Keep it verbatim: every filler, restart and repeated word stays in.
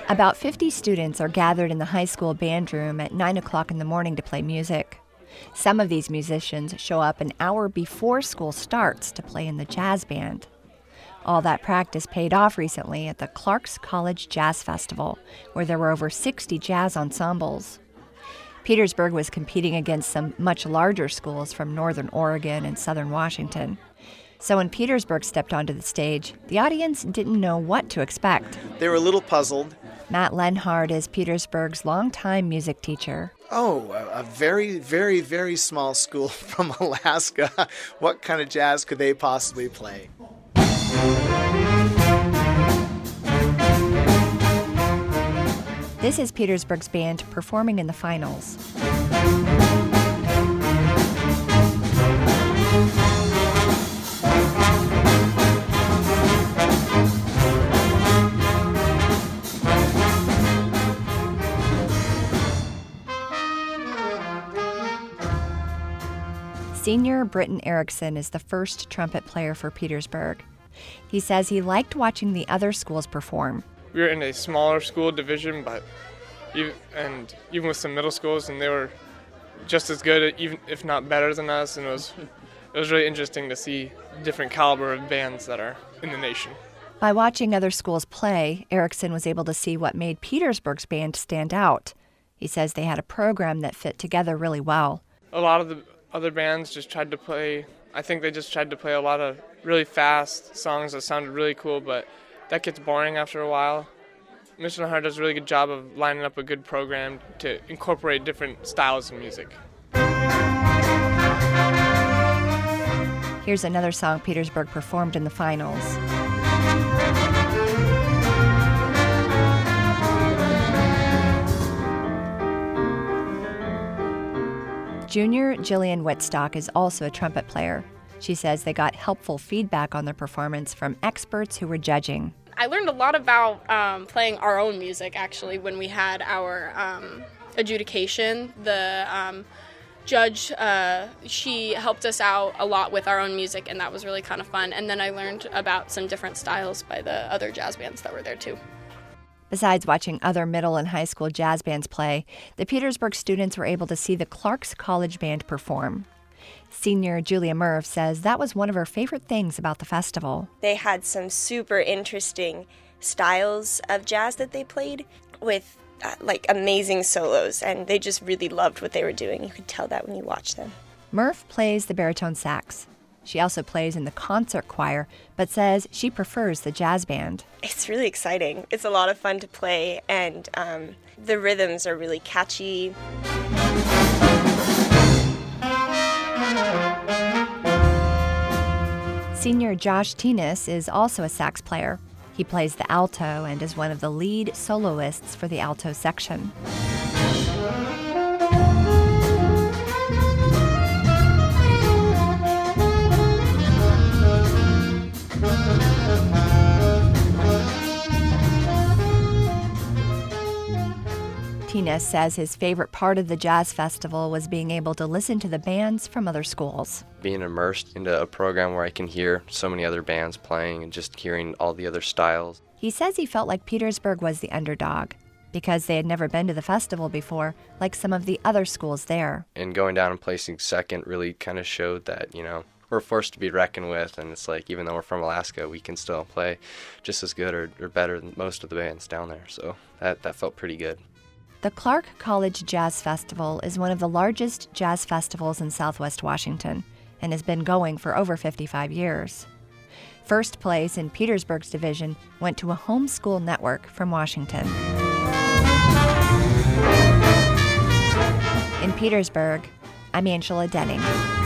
About fifty students are gathered in the high school band room at nine o'clock in the morning to play music. Some of these musicians show up an hour before school starts to play in the jazz band. All that practice paid off recently at the Clark's College Jazz Festival, where there were over sixty jazz ensembles. Petersburg was competing against some much larger schools from northern Oregon and southern Washington. So when Petersburg stepped onto the stage, the audience didn't know what to expect. They were a little puzzled. Matt Lenhard is Petersburg's longtime music teacher. Oh, a, a very, very, very small school from Alaska. What kind of jazz could they possibly play? This is Petersburg's band performing in the finals. Senior Britton Erickson is the first trumpet player for Petersburg. He says he liked watching the other schools perform. We were in a smaller school division, but even, and even with some middle schools, and they were just as good, even if not better than us. And it was it was really interesting to see different caliber of bands that are in the nation. By watching other schools play, Erickson was able to see what made Petersburg's band stand out. He says they had a program that fit together really well. A lot of the other bands just tried to play, I think they just tried to play a lot of really fast songs that sounded really cool, but that gets boring after a while. Mister Lenhard does a really good job of lining up a good program to incorporate different styles of music. Here's another song Petersburg performed in the finals. Junior Jillian Whitstock is also a trumpet player. She says they got helpful feedback on their performance from experts who were judging. I learned a lot about um, playing our own music, actually, when we had our um, adjudication. The um, judge, uh, she helped us out a lot with our own music, and that was really kind of fun. And then I learned about some different styles by the other jazz bands that were there, too. Besides watching other middle and high school jazz bands play, the Petersburg students were able to see the Clark's College Band perform. Senior Julia Murph says that was one of her favorite things about the festival. They had some super interesting styles of jazz that they played with uh, like amazing solos, and they just really loved what they were doing. You could tell that when you watched them. Murph plays the baritone sax. She also plays in the concert choir, but says she prefers the jazz band. It's really exciting. It's a lot of fun to play, and um, the rhythms are really catchy. Senior Josh Tinas is also a sax player. He plays the alto and is one of the lead soloists for the alto section. Tinas says his favorite part of the jazz festival was being able to listen to the bands from other schools. Being immersed into a program where I can hear so many other bands playing and just hearing all the other styles. He says he felt like Petersburg was the underdog because they had never been to the festival before, like some of the other schools there. And going down and placing second really kind of showed that, you know, we're forced to be reckoned with, and it's like, even though we're from Alaska, we can still play just as good or, or better than most of the bands down there. So that, that felt pretty good. The Clark College Jazz Festival is one of the largest jazz festivals in Southwest Washington and has been going for over fifty-five years. First place in Petersburg's division went to a homeschool network from Washington. In Petersburg, I'm Angela Denning.